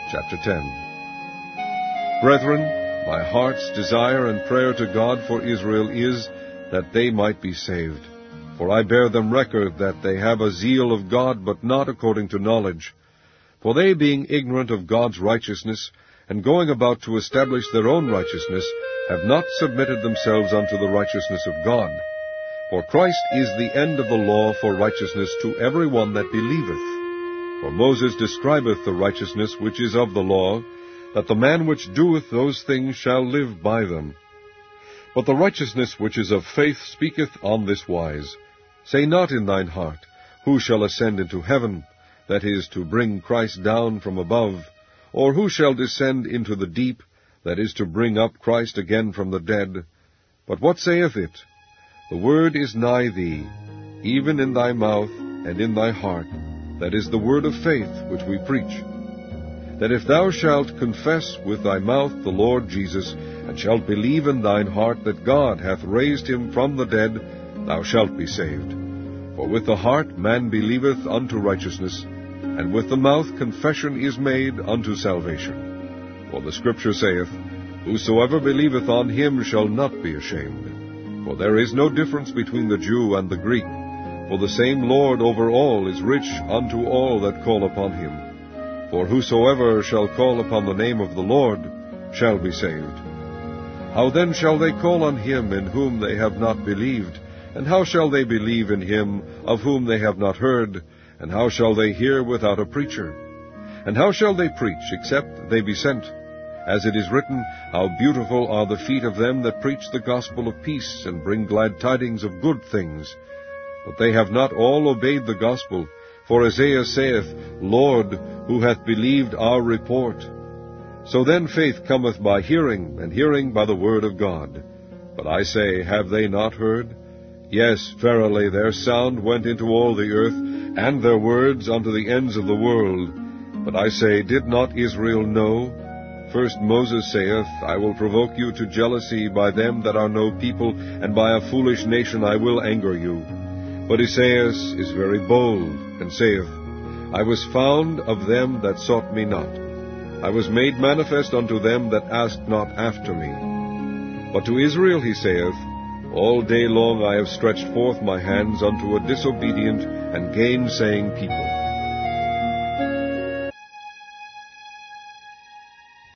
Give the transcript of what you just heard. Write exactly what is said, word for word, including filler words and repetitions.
chapter ten. Brethren, my heart's desire and prayer to God for Israel is that they might be saved. For I bear them record that they have a zeal of God, but not according to knowledge. For they, being ignorant of God's righteousness, and going about to establish their own righteousness, have not submitted themselves unto the righteousness of God. For Christ is the end of the law for righteousness to every one that believeth. For Moses describeth the righteousness which is of the law, that the man which doeth those things shall live by them. But the righteousness which is of faith speaketh on this wise, Say not in thine heart, Who shall ascend into heaven, that is, to bring Christ down from above, or who shall descend into the deep, that is, to bring up Christ again from the dead? But what saith it? The word is nigh thee, even in thy mouth and in thy heart, that is the word of faith which we preach. That if thou shalt confess with thy mouth the Lord Jesus, and shalt believe in thine heart that God hath raised him from the dead, thou shalt be saved. For with the heart man believeth unto righteousness, and with the mouth confession is made unto salvation. For the Scripture saith, Whosoever believeth on him shall not be ashamed. For there is no difference between the Jew and the Greek, for the same Lord over all is rich unto all that call upon him. For whosoever shall call upon the name of the Lord shall be saved. How then shall they call on him in whom they have not believed? And how shall they believe in him of whom they have not heard? And how shall they hear without a preacher? And how shall they preach, except they be sent? As it is written, How beautiful are the feet of them that preach the gospel of peace, and bring glad tidings of good things. But they have not all obeyed the gospel. For Isaiah saith, Lord, who hath believed our report? So then faith cometh by hearing, and hearing by the word of God. But I say, have they not heard? Yes, verily, their sound went into all the earth, and their words unto the ends of the world. But I say, did not Israel know? First Moses saith, I will provoke you to jealousy by them that are no people, and by a foolish nation I will anger you. But Esaias is very bold, and saith, I was found of them that sought me not. I was made manifest unto them that asked not after me. But to Israel he saith, All day long I have stretched forth my hands unto a disobedient and gainsaying people.